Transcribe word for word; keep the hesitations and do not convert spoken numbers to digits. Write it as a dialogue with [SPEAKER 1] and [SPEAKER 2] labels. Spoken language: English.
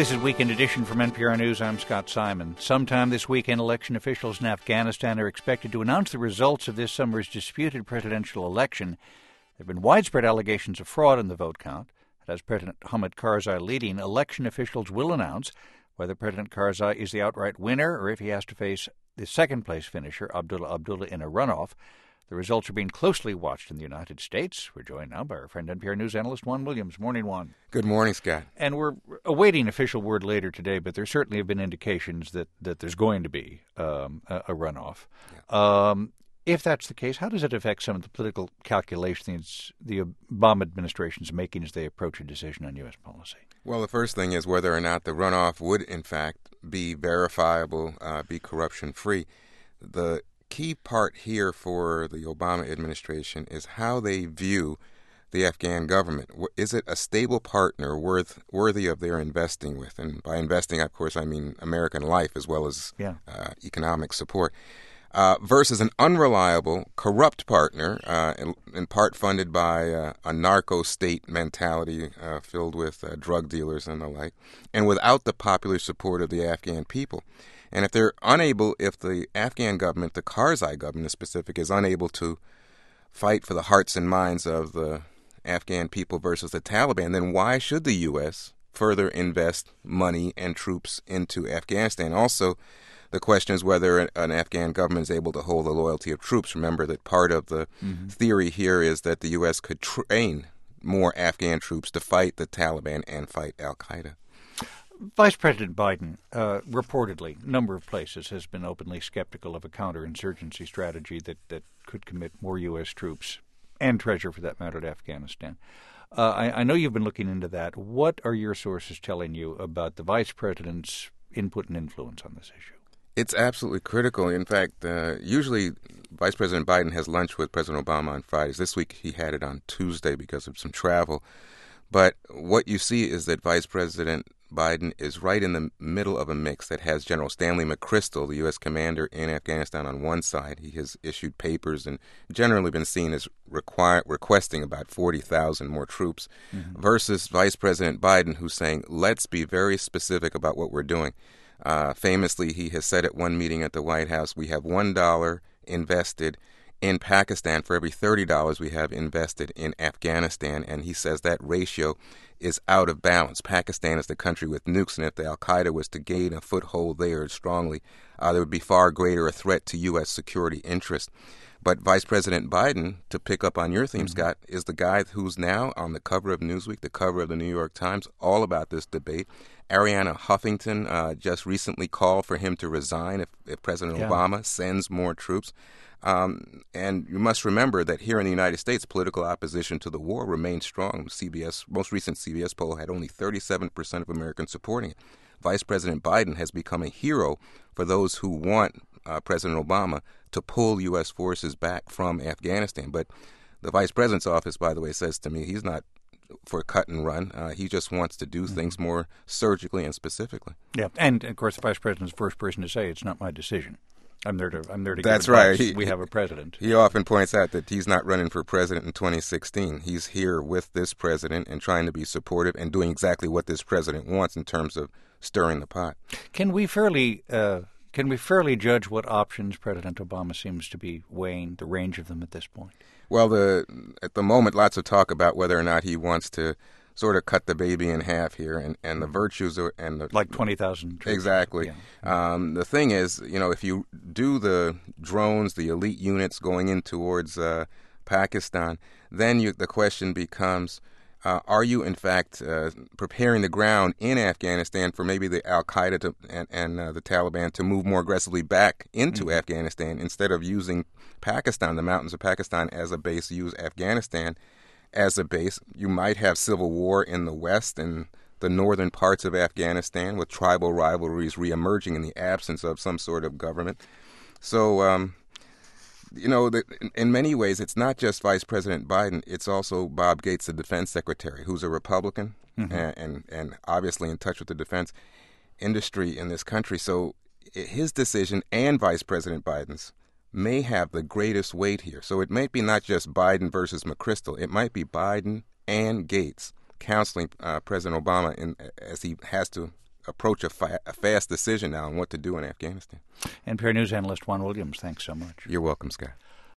[SPEAKER 1] This is Weekend Edition from N P R News. I'm Scott Simon. Sometime this weekend, election officials in Afghanistan are expected to announce the results of this summer's disputed presidential election. There have been widespread allegations of fraud in the vote count. As President Hamid Karzai leading, election officials will announce whether President Karzai is the outright winner or if he has to face the second-place finisher, Abdullah Abdullah, in a runoff. The results are being closely watched in the United States. We're joined now by our friend N P R News analyst Juan Williams. Morning, Juan.
[SPEAKER 2] Good morning, Scott.
[SPEAKER 1] And we're awaiting official word later today, but there certainly have been indications that, that there's going to be um, a, a runoff. Yeah. Um, if that's the case, how does it affect some of the political calculations the Obama administration is making as they approach a decision on U S policy?
[SPEAKER 2] Well, the first thing is whether or not the runoff would, in fact, be verifiable, uh, be corruption-free. The key part here for the Obama administration is how they view the Afghan government. Is it a stable partner worth, worthy of their investing with? And by investing, of course, I mean American life as well as yeah. uh, economic support. Uh, versus an unreliable, corrupt partner, uh, in, in part funded by uh, a narco-state mentality uh, filled with uh, drug dealers and the like, and without the popular support of the Afghan people. And if they're unable, if the Afghan government, the Karzai government specific, is unable to fight for the hearts and minds of the Afghan people versus the Taliban, then why should the U S further invest money and troops into Afghanistan? Also, the question is whether an Afghan government is able to hold the loyalty of troops. Remember that part of the mm-hmm. theory here is that the U S could train more Afghan troops to fight the Taliban and fight al-Qaeda.
[SPEAKER 1] Vice President Biden, uh, reportedly, a number of places, has been openly skeptical of a counterinsurgency strategy that, that could commit more U S troops and treasure, for that matter, to Afghanistan. Uh, I, I know you've been looking into that. What are your sources telling you about the Vice President's input and influence on this issue?
[SPEAKER 2] It's absolutely critical. In fact, uh, usually Vice President Biden has lunch with President Obama on Fridays. This week he had it on Tuesday because of some travel. But what you see is that Vice President Biden is right in the middle of a mix that has General Stanley McChrystal, the U S commander in Afghanistan, on one side. He has issued papers and generally been seen as require, requesting about forty thousand more troops, mm-hmm. versus Vice President Biden, who's saying, let's be very specific about what we're doing. Uh, famously, he has said at one meeting at the White House, we have one dollar invested in Pakistan for every thirty dollars we have invested in Afghanistan, and he says that ratio is out of balance. Pakistan is the country with nukes, and if the al-Qaeda was to gain a foothold there strongly, uh, there would be far greater a threat to U S security interests. But Vice President Biden, to pick up on your theme, mm-hmm. Scott, is the guy who's now on the cover of Newsweek, the cover of the New York Times, all about this debate. Arianna Huffington uh, just recently called for him to resign if, if President yeah. Obama sends more troops. Um, and you must remember that here in the United States, political opposition to the war remains strong. C B S, most recent C B S poll had only thirty-seven percent of Americans supporting it. Vice President Biden has become a hero for those who want uh, President Obama to pull U S forces back from Afghanistan. But the Vice President's office, by the way, says to me he's not for cut and run. Uh, he just wants to do mm-hmm. things more surgically and specifically.
[SPEAKER 1] Yeah, and, of course, the Vice President's the first person to say it's not my decision. I'm there to. I'm there to.
[SPEAKER 2] That's
[SPEAKER 1] give
[SPEAKER 2] right. He,
[SPEAKER 1] we have a president.
[SPEAKER 2] He often points out that he's not running for president in twenty sixteen. He's here with this president and trying to be supportive and doing exactly what this president wants in terms of stirring the pot.
[SPEAKER 1] Can we fairly uh, can we fairly judge what options President Obama seems to be weighing, the range of them at this point?
[SPEAKER 2] Well, the at the moment, lots of talk about whether or not he wants to sort of cut the baby in half here, and, and the virtues are, and the,
[SPEAKER 1] like twenty thousand troops.
[SPEAKER 2] Exactly. Yeah. Um, the thing is, you know, if you do the drones, the elite units going in towards uh, Pakistan, then you, the question becomes, uh, are you in fact uh, preparing the ground in Afghanistan for maybe the al-Qaeda to, and, and uh, the Taliban to move more aggressively back into mm-hmm. Afghanistan instead of using Pakistan, the mountains of Pakistan, as a base, use Afghanistan as a base? You might have civil war in the west and the northern parts of Afghanistan with tribal rivalries reemerging in the absence of some sort of government. So, um, you know, the, in many ways, it's not just Vice President Biden. It's also Bob Gates, the defense secretary, who's a Republican mm-hmm. and, and, and obviously in touch with the defense industry in this country. So his decision and Vice President Biden's may have the greatest weight here. So it might be not just Biden versus McChrystal. It might be Biden and Gates counseling uh, President Obama in, as he has to approach a, fa- a fast decision now on what to do in Afghanistan.
[SPEAKER 1] N P R News analyst Juan Williams, thanks so much.
[SPEAKER 2] You're welcome, Scott.